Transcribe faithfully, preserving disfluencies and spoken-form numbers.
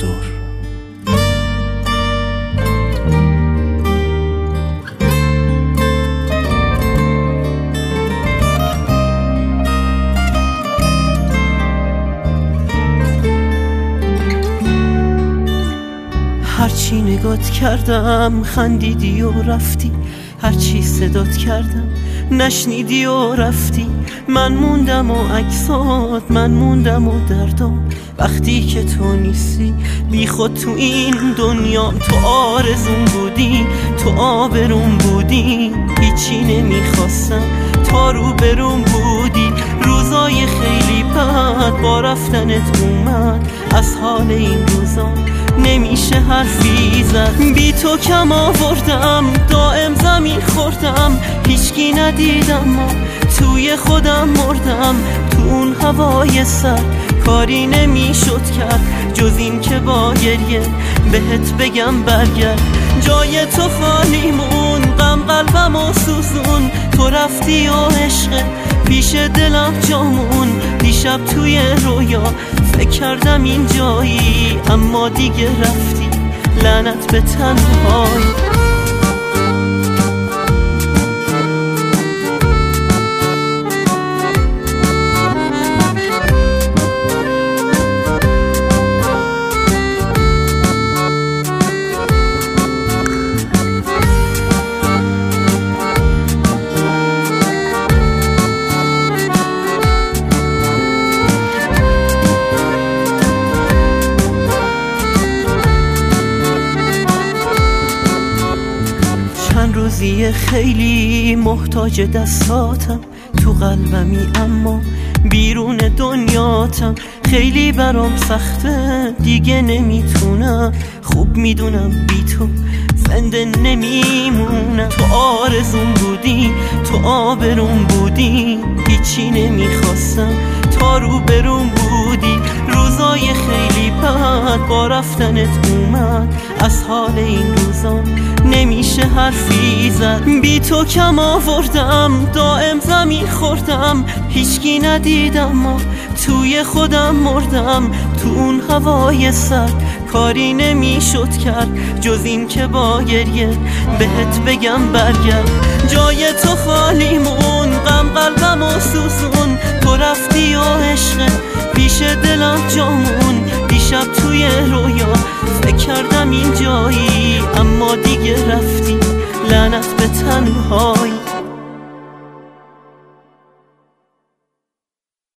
ظهر. هرچی نگات کردم خندیدی و رفتی، هرچی صدات کردم نشنیدی و رفتی. من موندم و عکسات، من موندم و دردام، وقتی که تو نیستی بی خود تو این دنیا. تو آرزون بودی، تو آبروم بودی، هیچی نمیخواستم تا رو بروم بودی. روزای خیلی بد با رفتنت اومد، از حال این روزا نمیشه حرفی زد. بی تو کم آوردم، دائم زمین خوردم، هیچکی ندیدم ما توی خودم مردم. تو اون هوای سر کاری نمیشد کرد جز این که با گریه بهت بگم برگرد. جای تو خالی مون، غم قلبم و سوزون، تو رفتی و عشق پیش دلم جامون. دیشب توی رویا فکر کردم این جایی، اما دیگه رفتی، لعنت به تنهایی. روزی خیلی محتاج دستاتم، تو قلبمی اما بیرون دنیاتم. خیلی برام سخته دیگه نمیتونم، خوب میدونم بی تو زنده نمیمونم. تو آرزون بودی، تو آبروم بودی، هیچی نمیخواستم تا رو بروم بودی. روزای خیلی بد با رفتنت اومد، از حال این روزا نمیشه حرفی زد. بی تو کم آوردم، دائم زمین خوردم، هیچکی ندیدم ما توی خودم مردم. تو اون هوای سر کاری نمیشد کرد جز این که با گریه بهت بگم برگرد. جای تو خالی مون، غم قلبم و سوزون، تو رفتی و عشق پیش دلم جامون. دیشب توی رویا فکر کردم این جایی، اما دیگه رفتی، لعنت به تنهایی.